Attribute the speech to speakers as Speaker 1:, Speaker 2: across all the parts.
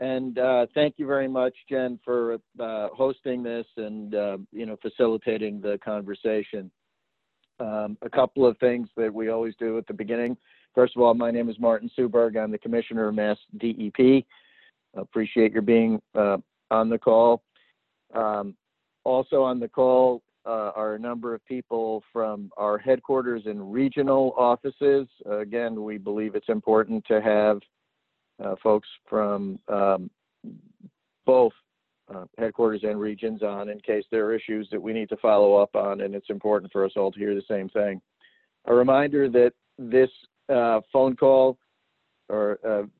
Speaker 1: And thank you very much, Jen, for hosting this and facilitating the conversation. A couple of things that we always do at the beginning. First of all, my name is Martin Suberg. I'm the Commissioner of Mass DEP. Appreciate your being on the call. Also on the call are a number of people from our headquarters and regional offices. Again, we believe it's important to have folks from both headquarters and regions on in case there are issues that we need to follow up on, and it's important for us all to hear the same thing. A reminder that this phone call or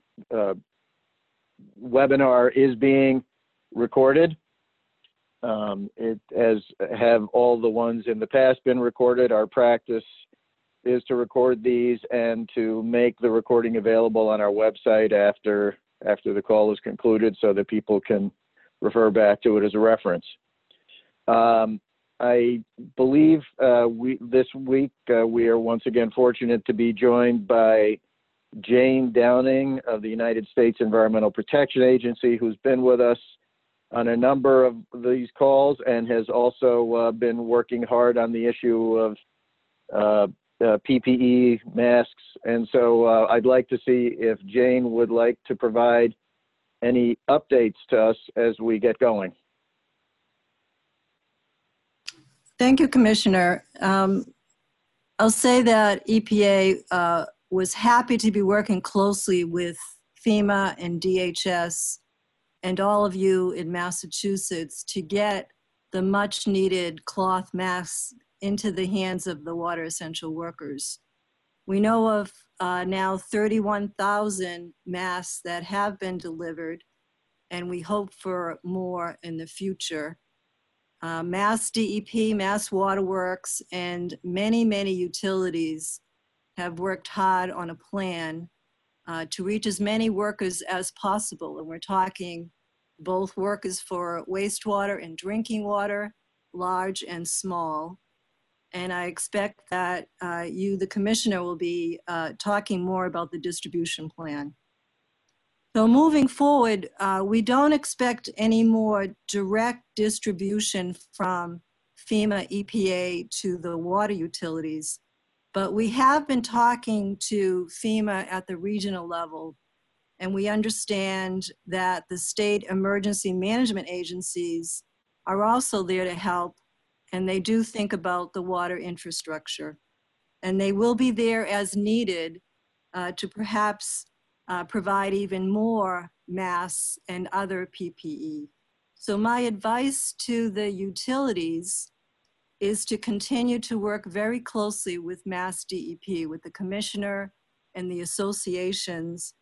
Speaker 1: webinar is being recorded. It has all the ones in the past been recorded. Our practice is to record these and to make the recording available on our website after the call is concluded so that people can refer back to it as a reference. I believe this week we are once again fortunate to be joined by Jane Downing of the United States Environmental Protection Agency, who's been with us on a number of these calls and has also been working hard on the issue of PPE, masks. And so I'd like to see if Jane would like to provide any updates to us as we get going.
Speaker 2: Thank you, Commissioner. I'll say that EPA was happy to be working closely with FEMA and DHS and all of you in Massachusetts to get the much needed cloth masks into the hands of the water essential workers. We know of now 31,000 masks that have been delivered, and we hope for more in the future. Mass DEP, Mass Waterworks, and many utilities have worked hard on a plan to reach as many workers as possible. And we're talking both workers for wastewater and drinking water, large and small. And I expect that you, the Commissioner, will be talking more about the distribution plan. So moving forward, we don't expect any more direct distribution from FEMA EPA to the water utilities, but we have been talking to FEMA at the regional level, and we understand that the state emergency management agencies are also there to help, and they do think about the water infrastructure. And they will be there as needed to perhaps provide even more masks and other PPE. So my advice to the utilities is to continue to work very closely with Mass DEP, with the Commissioner and the associations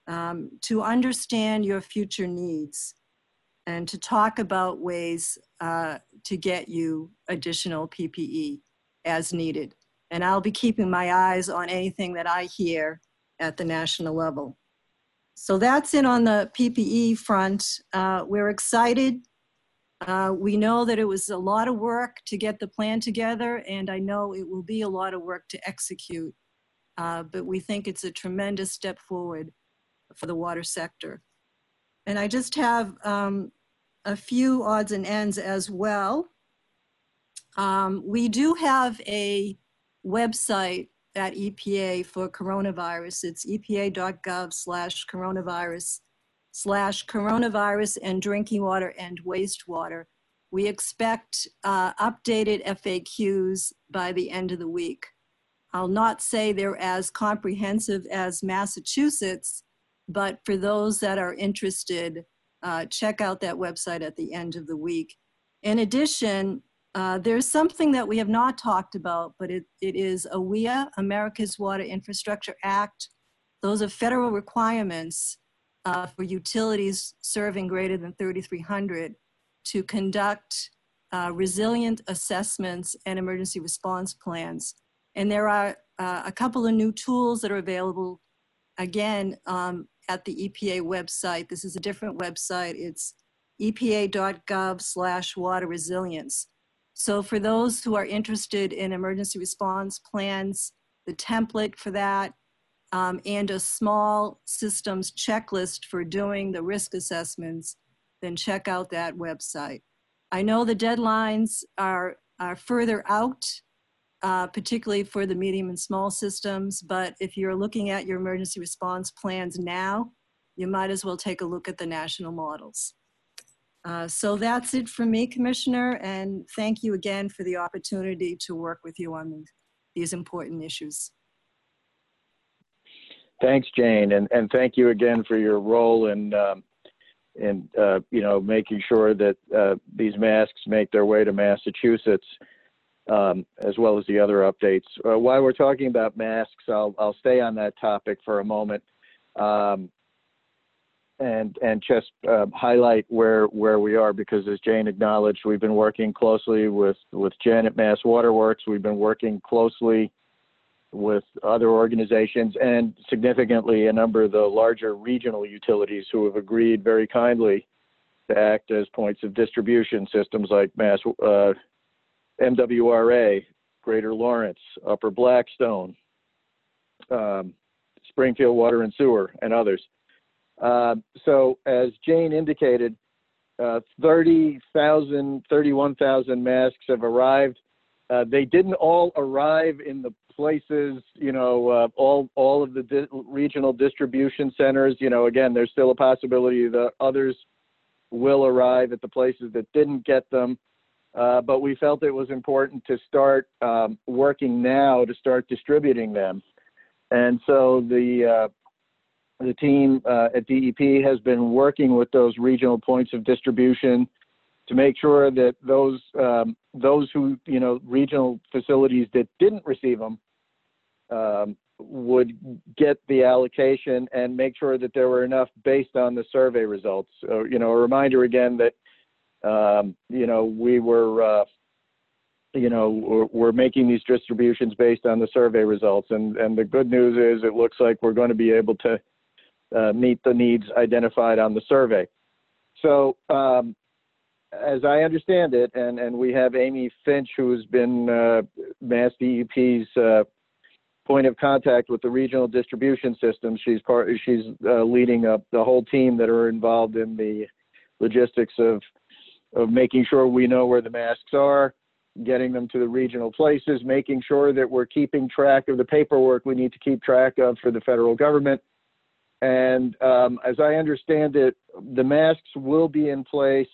Speaker 2: to understand your future needs and to talk about ways to get you additional PPE as needed. And I'll be keeping my eyes on anything that I hear at the national level. So that's it on the PPE front. We're excited. We know that it was a lot of work to get the plan together, and I know it will be a lot of work to execute, but we think it's a tremendous step forward for the water sector. And I just have a few odds and ends as well. We do have a website at EPA for coronavirus. It's epa.gov/coronavirus/coronavirus and drinking water and wastewater. We expect updated FAQs by the end of the week. I'll not say they're as comprehensive as Massachusetts, but for those that are interested, check out that website at the end of the week. In addition, there's something that we have not talked about, but it is AWIA, America's Water Infrastructure Act. Those are federal requirements for utilities serving greater than 3,300 to conduct resilient assessments and emergency response plans. And there are a couple of new tools that are available, again, at the EPA website. This is a different website. It's epa.gov/water resilience. So for those who are interested in emergency response plans, the template for that and a small systems checklist for doing the risk assessments, then check out that website. I know the deadlines are further out, particularly for the medium and small systems, but if you're looking at your emergency response plans now, you might as well take a look at the national models. So that's it for me, Commissioner, and thank you again for the opportunity to work with you on these important issues.
Speaker 1: Thanks, Jane, and thank you again for your role in you know, making sure that these masks make their way to Massachusetts, as well as the other updates. While we're talking about masks, I'll stay on that topic for a moment, and just highlight where we are, because as Jane acknowledged, we've been working closely with Jen at Mass Waterworks. We've been working closely with other organizations, and significantly a number of the larger regional utilities who have agreed very kindly to act as points of distribution systems, like MWRA, Greater Lawrence, Upper Blackstone, Springfield Water and Sewer, and others. So as Jane indicated, 31,000 masks have arrived. They didn't all arrive in the places, you know, all of the regional distribution centers. You know, again, there's still a possibility that others will arrive at the places that didn't get them. But we felt it was important to start working now to start distributing them. And so the team at DEP has been working with those regional points of distribution to make sure that those who, you know, regional facilities that didn't receive them would get the allocation, and make sure that there were enough based on the survey results. So, you know, a reminder again that, you know, we were, you know, we're making these distributions based on the survey results. And the good news is it looks like we're going to be able to meet the needs identified on the survey. So, as I understand it, and we have Amy Finch, who's been Mass DEP's point of contact with the regional distribution system. She's leading up the whole team that are involved in the logistics of making sure we know where the masks are, getting them to the regional places, making sure that we're keeping track of the paperwork we need to keep track of for the federal government. And as I understand it, the masks will be in place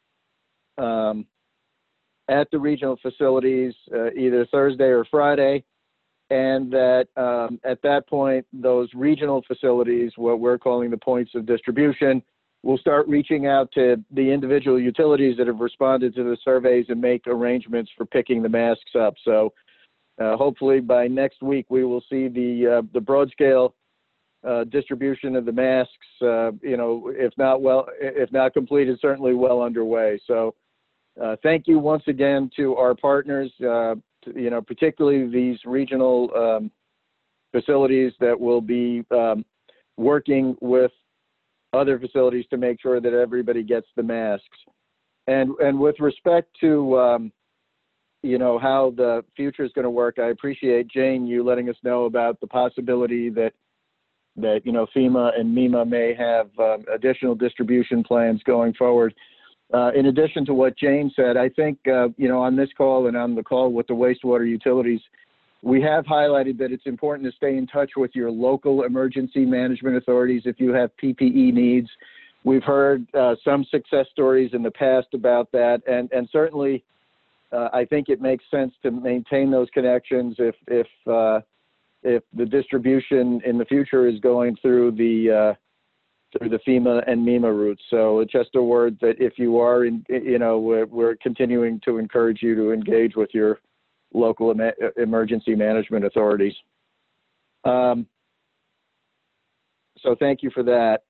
Speaker 1: at the regional facilities either Thursday or Friday, and that at that point, those regional facilities, what we're calling the points of distribution, will start reaching out to the individual utilities that have responded to the surveys and make arrangements for picking the masks up. So hopefully by next week, we will see the broad scale distribution of the masks, you know, if not completed, certainly well underway. So thank you once again to our partners, you know, particularly these regional facilities that will be working with other facilities to make sure that everybody gets the masks. And with respect to, you know, how the future is going to work, I appreciate, Jane, you letting us know about the possibility that you know, FEMA and MEMA may have additional distribution plans going forward. In addition to what Jane said, I think, you know, on this call and on the call with the wastewater utilities, we have highlighted that it's important to stay in touch with your local emergency management authorities if you have PPE needs. We've heard some success stories in the past about that, and certainly I think it makes sense to maintain those connections if the distribution in the future is going through the FEMA and MEMA routes. So just a word that if you are in, you know, we're continuing to encourage you to engage with your local emergency management authorities. So thank you for that.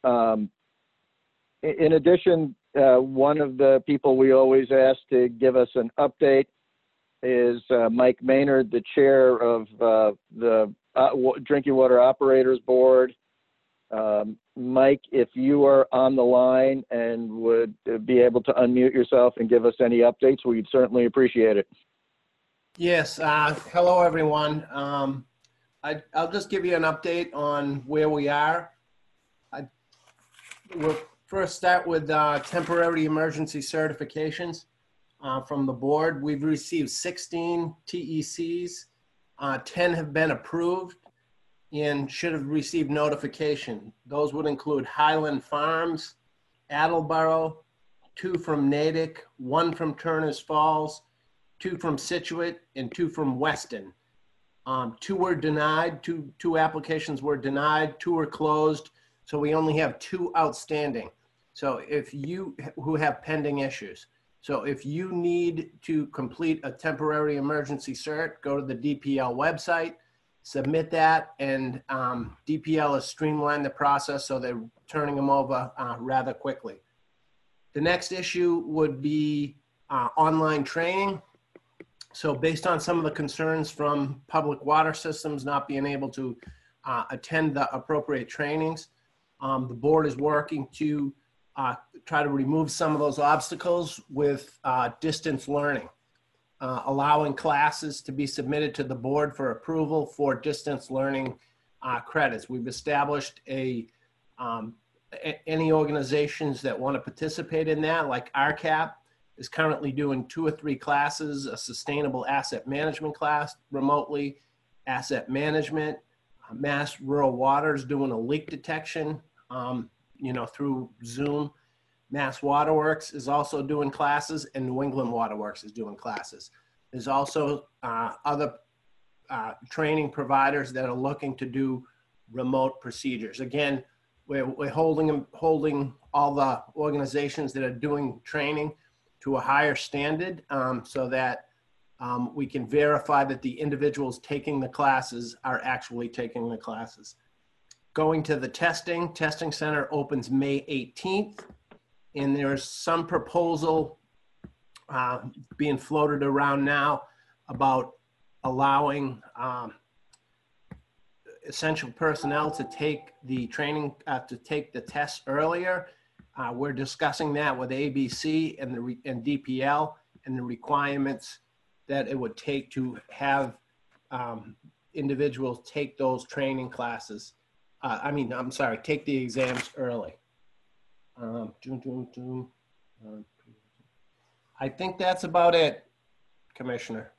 Speaker 1: In addition, one of the people we always ask to give us an update is Mike Maynard, the chair of the Drinking Water Operators Board. Mike, if you are on the line and would be able to unmute yourself and give us any updates, we'd certainly appreciate it.
Speaker 3: Yes. Hello, everyone. I'll just give you an update on where we are. We'll first start with temporary emergency certifications from the board. We've received 16 TECs. 10 have been approved and should have received notification. Those would include Highland Farms, Attleboro, 2 from Natick, 1 from Turner's Falls, 2 from Situate, and 2 from Weston. 2 were denied, two applications were denied, 2 were closed, so we only have 2 outstanding. So if you, who have pending issues. So if you need to complete a temporary emergency cert, go to the DPL website, submit that, and DPL has streamlined the process, so they're turning them over rather quickly. The next issue would be online training. So based on some of the concerns from public water systems not being able to attend the appropriate trainings, the board is working to try to remove some of those obstacles with distance learning, allowing classes to be submitted to the board for approval for distance learning credits. We've established any organizations that want to participate in that, like RCAP, is currently doing 2 or 3 classes, a sustainable asset management class remotely, asset management, Mass Rural Water is doing a leak detection, through Zoom. Mass Waterworks is also doing classes, and New England Waterworks is doing classes. There's also other training providers that are looking to do remote procedures. Again, we're holding all the organizations that are doing training to a higher standard so that we can verify that the individuals taking the classes are actually taking the classes. Going to the testing center opens May 18th, and there's some proposal being floated around now about allowing essential personnel to take the training, to take the tests earlier. We're discussing that with ABC and DPL and the requirements that it would take to have individuals take those training classes. Take the exams early. I think that's about it, Commissioner.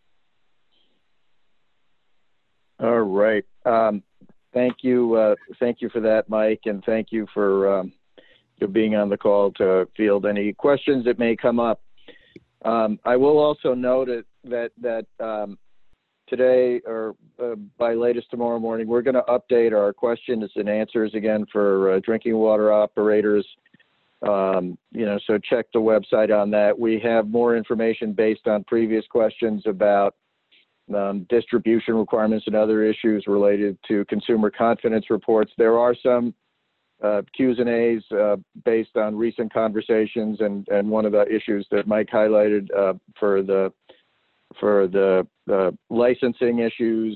Speaker 1: All right. Thank you. Thank you for that, Mike, and thank you for being on the call to field any questions that may come up. I will also note that today or by latest tomorrow morning, we're going to update our questions and answers again for drinking water operators. So check the website on that. We have more information based on previous questions about distribution requirements and other issues related to consumer confidence reports. There are some Q's and A's based on recent conversations, and one of the issues that Mike highlighted for the licensing issues.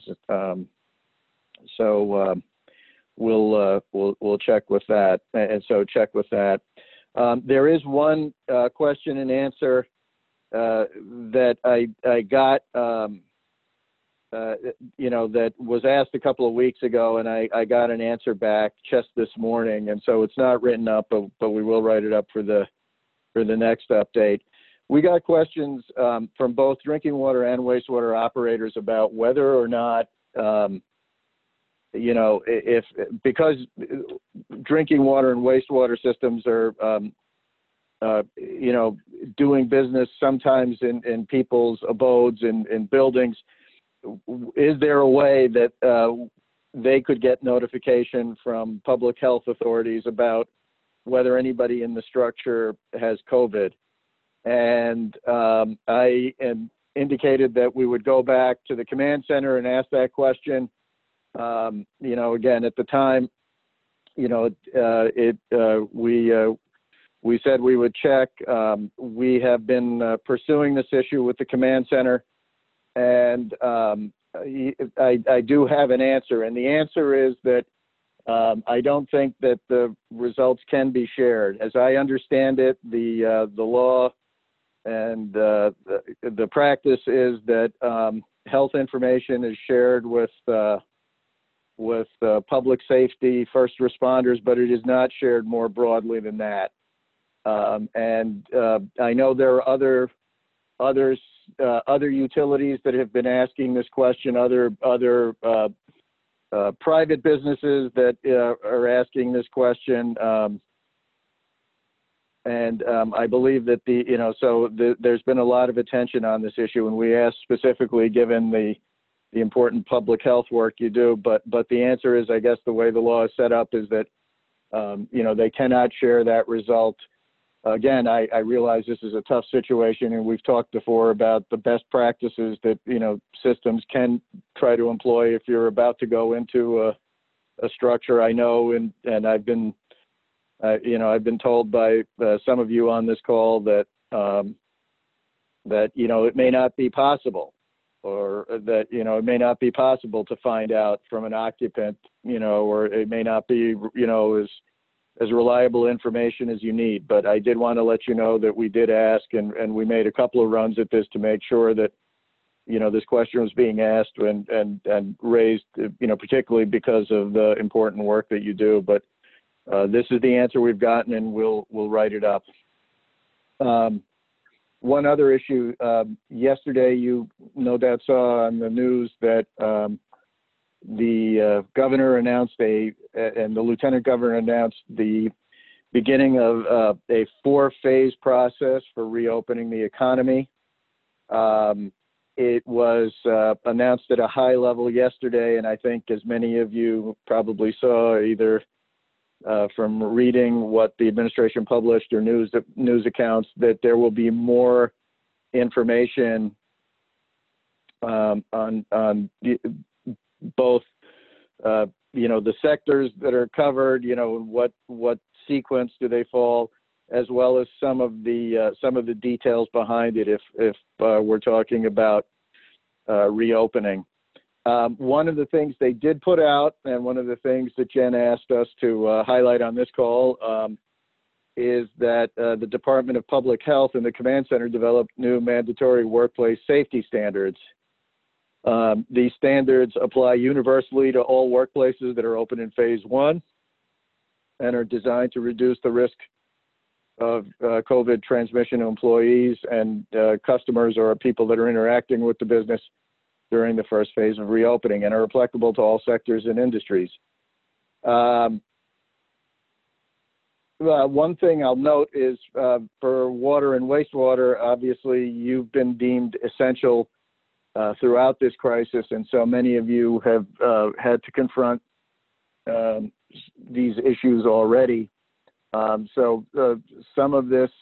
Speaker 1: We'll check with that, and so check with that. There is one question and answer that I got. That was asked a couple of weeks ago, and I got an answer back just this morning, and so it's not written up, but we will write it up for the next update. We got questions from both drinking water and wastewater operators about whether or not, because drinking water and wastewater systems are, doing business sometimes in people's abodes and in buildings. Is there a way that they could get notification from public health authorities about whether anybody in the structure has COVID? And I indicated that we would go back to the command center and ask that question. Again, at the time, we said we would check. We have been pursuing this issue with the command center. And I do have an answer, and the answer is that I don't think that the results can be shared. As I understand it, the law and the practice is that health information is shared with with public safety, first responders, but it is not shared more broadly than that. I know there are other utilities that have been asking this question, other private businesses that are asking this question. I believe that there's been a lot of attention on this issue, and we asked specifically, given the important public health work you do. But the answer is, I guess, the way the law is set up is that they cannot share that result. Again, I realize this is a tough situation, and we've talked before about the best practices that systems can try to employ if you're about to go into a structure. I know, and I've been told by some of you on this call that it may not be possible, or that it may not be possible to find out from an occupant, or it may not be as reliable information as you need. But I did want to let you know that we did ask, and we made a couple of runs at this to make sure that this question was being asked and raised, particularly because of the important work that you do. But this is the answer we've gotten, and we'll write it up. One other issue, yesterday you no doubt saw on the news that the governor announced and the lieutenant governor announced the beginning of a 4-phase process for reopening the economy. It was announced at a high level yesterday, and I think, as many of you probably saw, either from reading what the administration published or news accounts, that there will be more information on both the sectors that are covered, what sequence do they fall, as well as some of the details behind it if we're talking about reopening. One of the things they did put out, and one of the things that Jen asked us to highlight on this call, is that the Department of Public Health and the Command Center developed new mandatory workplace safety standards. These standards apply universally to all workplaces that are open in phase 1 and are designed to reduce the risk of COVID transmission to employees and customers or people that are interacting with the business during the first phase of reopening, and are applicable to all sectors and industries. One thing I'll note is for water and wastewater, obviously you've been deemed essential throughout this crisis, and so many of you have had to confront these issues already. So some of this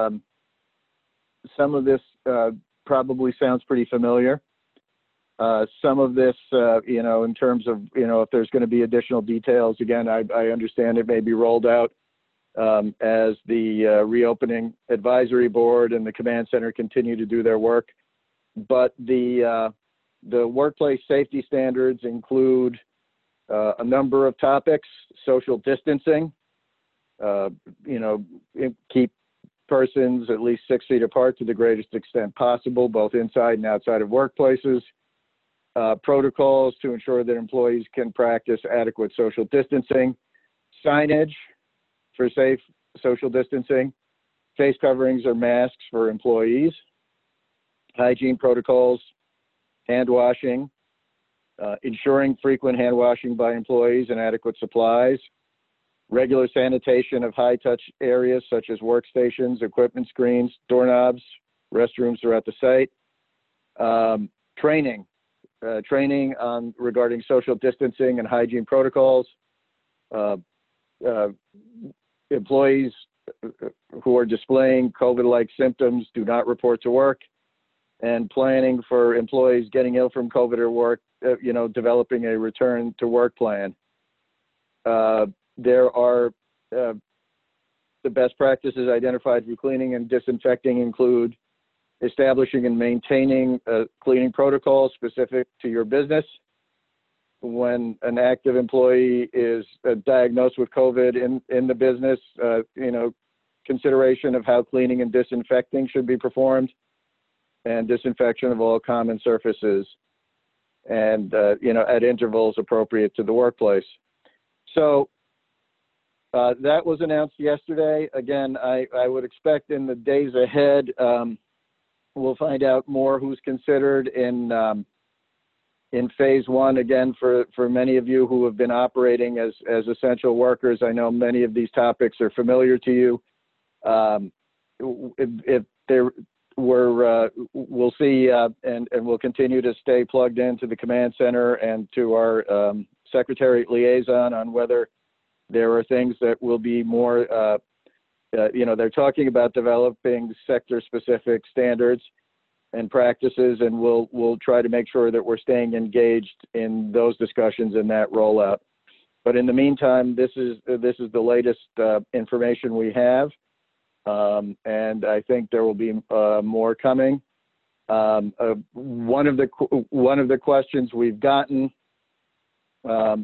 Speaker 1: probably sounds pretty familiar. Some of this, in terms of, if there's going to be additional details, again, I understand it may be rolled out as the Reopening Advisory Board and the Command Center continue to do their work. But the workplace safety standards include a number of topics: social distancing, keep persons at least 6 feet apart to the greatest extent possible, both inside and outside of workplaces. Protocols to ensure that employees can practice adequate social distancing, signage for safe social distancing, face coverings or masks for employees, hygiene protocols, hand washing, ensuring frequent hand washing by employees and adequate supplies, regular sanitation of high-touch areas such as workstations, equipment screens, doorknobs, restrooms throughout the site, training regarding social distancing and hygiene protocols, employees who are displaying COVID-like symptoms do not report to work, and planning for employees getting ill from COVID or work, developing a return to work plan. There are the best practices identified for cleaning and disinfecting include establishing and maintaining cleaning protocols specific to your business. When an active employee is diagnosed with COVID in the business, consideration of how cleaning and disinfecting should be performed, and disinfection of all common surfaces. and at intervals appropriate to the workplace. So that was announced yesterday. Again, I would expect in the days ahead, we'll find out more who's considered in phase one. Again, for many of you who have been operating as essential workers, I know many of these topics are familiar to you. If there were, we'll see, and we'll continue to stay plugged into the command center and to our secretariat liaison on whether there are things that will be more, they're talking about developing sector-specific standards and practices, and we'll try to make sure that we're staying engaged in those discussions and that rollout. But in the meantime, this is the latest information we have, and I think there will be more coming. One of the questions we've gotten on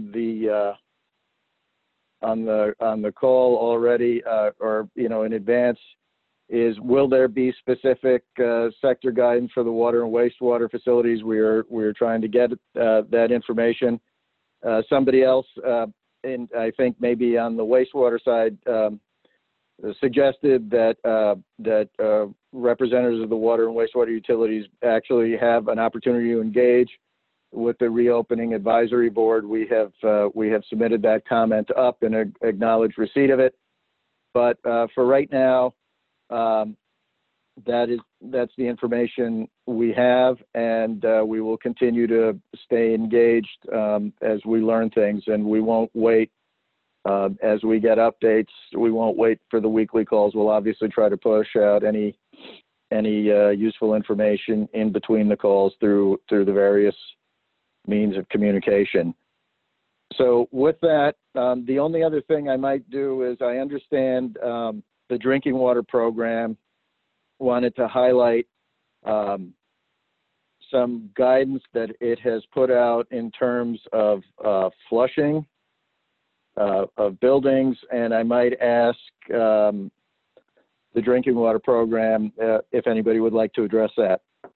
Speaker 1: the call already, or in advance, is will there be specific sector guidance for the water and wastewater facilities? We're trying to get that information. Somebody else, and I think maybe on the wastewater side, suggested that representatives of the water and wastewater utilities actually have an opportunity to engage with the reopening advisory board. We have submitted that comment up and acknowledged receipt of it. But for right now, that's the information we have, and we will continue to stay engaged as we learn things, and we won't wait. As we get updates, we won't wait for the weekly calls. We'll obviously try to push out any useful information in between the calls through the various means of communication. So with that, the only other thing I might do is I understand the drinking water program wanted to highlight some guidance that it has put out in terms of flushing of buildings, and I might ask the drinking water program if anybody would like to address that.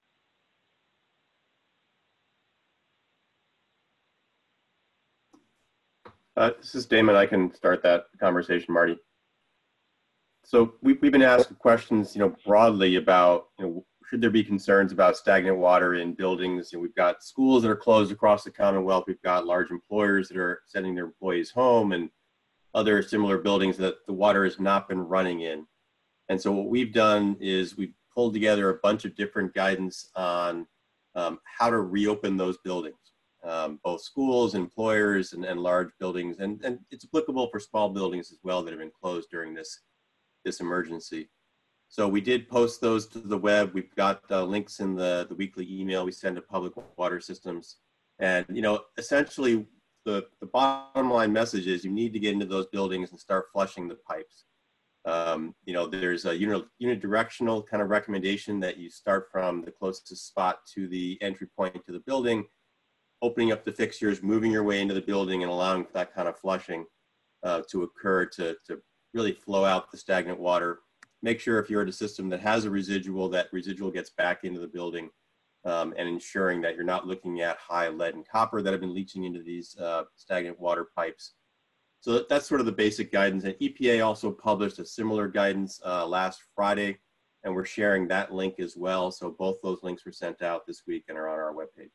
Speaker 4: This is Damon. I can start that conversation, Marty. So we've been asking questions, broadly about, should there be concerns about stagnant water in buildings? We've got schools that are closed across the Commonwealth. We've got large employers that are sending their employees home, and other similar buildings that the water has not been running in. And so what we've done is we've pulled together a bunch of different guidance on how to reopen those buildings. Both schools, employers, and large buildings, and it's applicable for small buildings as well that have been closed during this emergency. So we did post those to the web. We've got links in the weekly email we send to Public Water Systems. And essentially the bottom line message is you need to get into those buildings and start flushing the pipes. There's a unidirectional kind of recommendation that you start from the closest spot to the entry point to the building, opening up the fixtures, moving your way into the building, and allowing for that kind of flushing to occur to really flow out the stagnant water. Make sure if you're at a system that has a residual, that residual gets back into the building, and ensuring that you're not looking at high lead and copper that have been leaching into these stagnant water pipes. So that's sort of the basic guidance. And EPA also published a similar guidance last Friday, and we're sharing that link as well. So both those links were sent out this week and are on our webpage.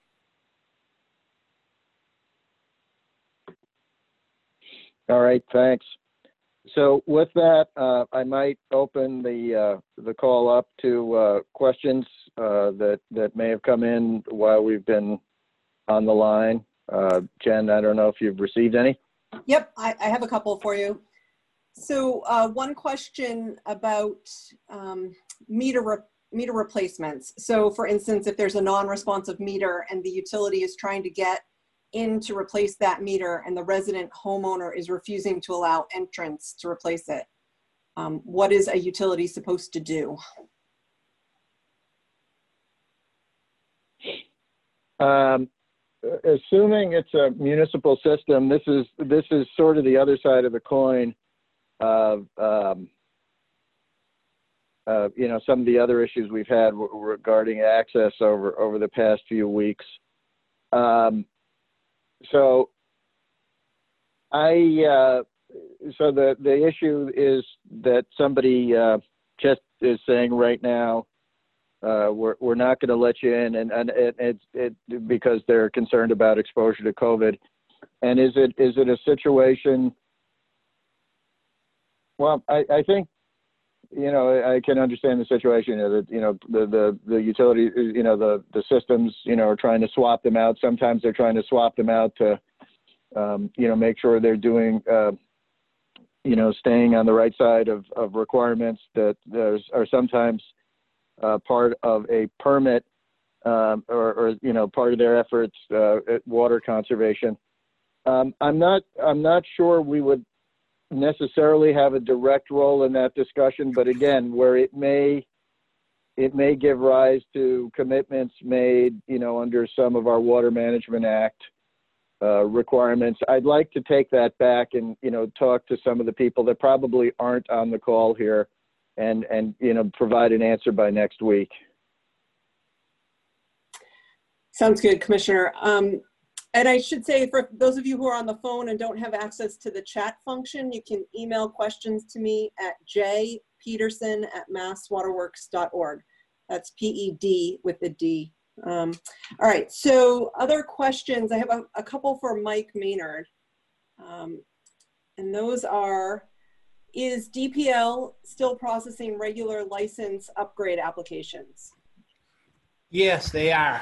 Speaker 1: All right, thanks. So with that, I might open the call up to questions that may have come in while we've been on the line. Jen, I don't know if you've received any.
Speaker 5: Yep, I have a couple for you. So one question about meter replacements. So for instance, if there's a non-responsive meter and the utility is trying to get in to replace that meter and the resident homeowner is refusing to allow entrance to replace it, what is a utility supposed to do?
Speaker 1: Assuming it's a municipal system, this is sort of the other side of the coin of some of the other issues we've had regarding access over the past few weeks. So so the issue is that somebody just is saying right now, we're not going to let you in, and it's because they're concerned about exposure to COVID. And is it a situation? Well, I think, you know, I can understand the situation that, you know, the utility, you know, the systems, you know, are trying to swap them out. Sometimes they're trying to swap them out to, you know, make sure they're doing, you know, staying on the right side of requirements that are sometimes part of a permit or, you know, part of their efforts at water conservation. I'm not sure we would necessarily have a direct role in that discussion, but again, where it may give rise to commitments made, you know, under some of our Water Management Act requirements. I'd like to take that back and, you know, talk to some of the people that probably aren't on the call here and you know, provide an answer by next week.
Speaker 5: Sounds good, Commissioner. And I should say, for those of you who are on the phone and don't have access to the chat function, you can email questions to me at jpeterson@masswaterworks.org. That's PED with the D. All right, so other questions. I have a couple for Mike Maynard. And those are, is DPL still processing regular license upgrade applications?
Speaker 3: Yes, they are.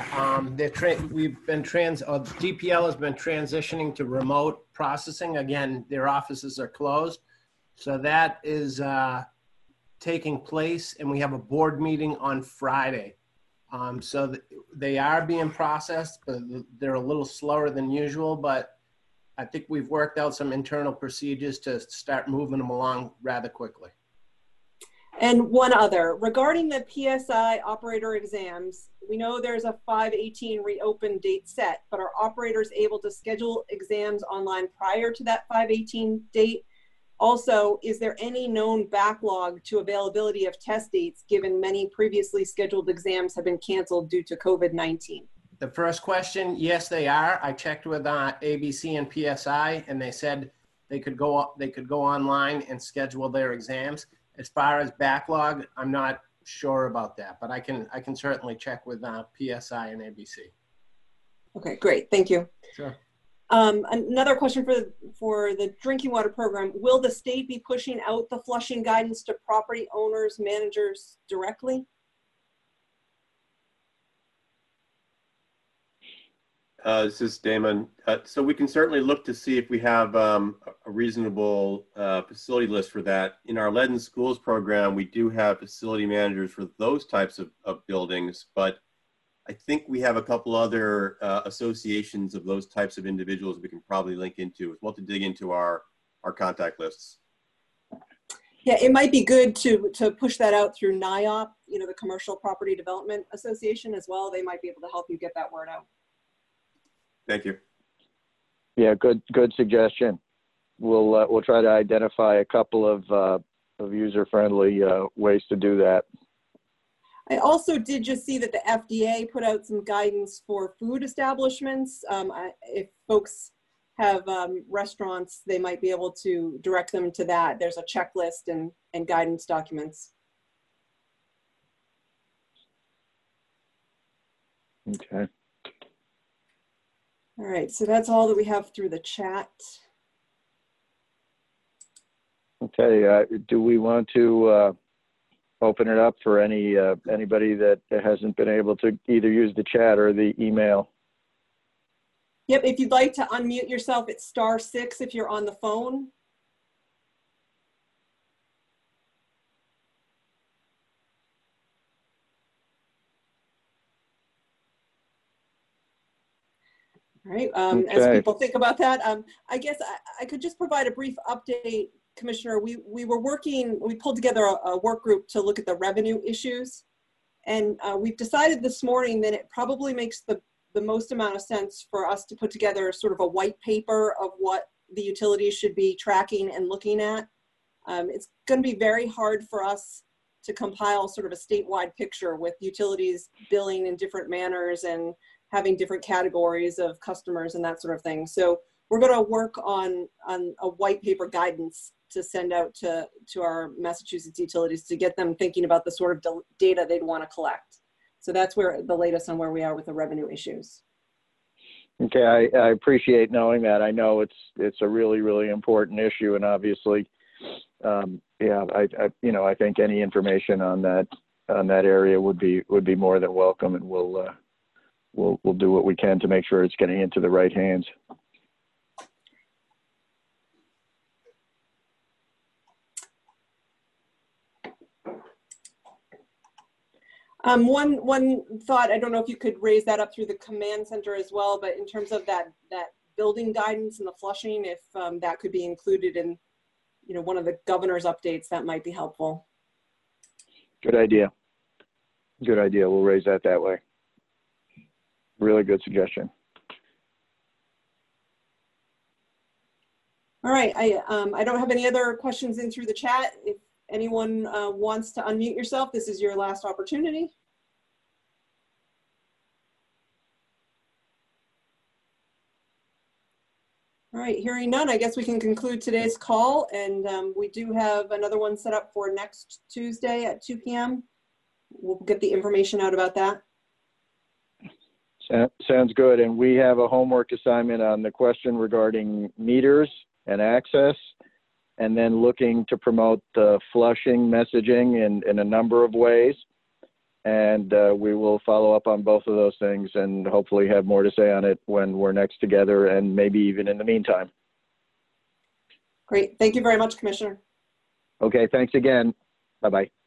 Speaker 3: DPL has been transitioning to remote processing. Again, their offices are closed. So that is taking place, and we have a board meeting on Friday. So they are being processed, but they're a little slower than usual, but I think we've worked out some internal procedures to start moving them along rather quickly.
Speaker 5: And one other, regarding the PSI operator exams, we know there's a 5/18 reopen date set, but are operators able to schedule exams online prior to that 5/18 date? Also, is there any known backlog to availability of test dates, given many previously scheduled exams have been canceled due to COVID-19?
Speaker 3: The first question, yes, they are. I checked with ABC and PSI, and they said they could go online and schedule their exams. As far as backlog, I'm not sure about that, but I can certainly check with PSI and ABC.
Speaker 5: Okay, great, thank you.
Speaker 3: Sure.
Speaker 5: Another question for the drinking water program: will the state be pushing out the flushing guidance to property owners, managers directly?
Speaker 4: This is Damon. So we can certainly look to see if we have a reasonable facility list for that. In our Lead in Schools program, we do have facility managers for those types of buildings, but I think we have a couple other associations of those types of individuals we can probably link into. We'll have to dig into our contact lists.
Speaker 5: Yeah, it might be good to push that out through NIOP, you know, the Commercial Property Development Association as well. They might be able to help you get that word out.
Speaker 4: Thank you.
Speaker 1: Yeah, good suggestion. We'll try to identify a couple of user-friendly ways to do that.
Speaker 5: I also did just see that the FDA put out some guidance for food establishments. If folks have restaurants, they might be able to direct them to that. There's a checklist and guidance documents.
Speaker 1: Okay.
Speaker 5: All right, so that's all that we have through the chat.
Speaker 1: Okay, do we want to open it up for anybody that hasn't been able to either use the chat or the email?
Speaker 5: Yep, if you'd like to unmute yourself, it's *6 if you're on the phone. All right,
Speaker 1: okay.
Speaker 5: As people think about that, I guess I could just provide a brief update, Commissioner. We pulled together a work group to look at the revenue issues. And we've decided this morning that it probably makes the most amount of sense for us to put together sort of a white paper of what the utilities should be tracking and looking at. It's going to be very hard for us to compile sort of a statewide picture with utilities billing in different manners and having different categories of customers and that sort of thing. So we're going to work on a white paper guidance to send out to our Massachusetts utilities to get them thinking about the sort of data they'd want to collect. So that's where the latest on where we are with the revenue issues.
Speaker 1: Okay, I appreciate knowing that. I know it's a really, really important issue, and obviously, yeah, I think any information on that area would be more than welcome, and we'll do what we can to make sure it's getting into the right hands.
Speaker 5: One thought, I don't know if you could raise that up through the command center as well, but in terms of that building guidance and the flushing, if that could be included in, one of the governor's updates, that might be helpful.
Speaker 1: Good idea. Good idea. We'll raise that way. Really good suggestion.
Speaker 5: All right. I don't have any other questions in through the chat. If anyone wants to unmute yourself, this is your last opportunity. All right, hearing none, I guess we can conclude today's call, and we do have another one set up for next Tuesday at 2 p.m. We'll get the information out about that.
Speaker 1: Sounds good. And we have a homework assignment on the question regarding meters and access, and then looking to promote the flushing messaging in a number of ways. And we will follow up on both of those things and hopefully have more to say on it when we're next together, and maybe even in the meantime.
Speaker 5: Great. Thank you very much, Commissioner.
Speaker 1: Okay, thanks again. Bye-bye.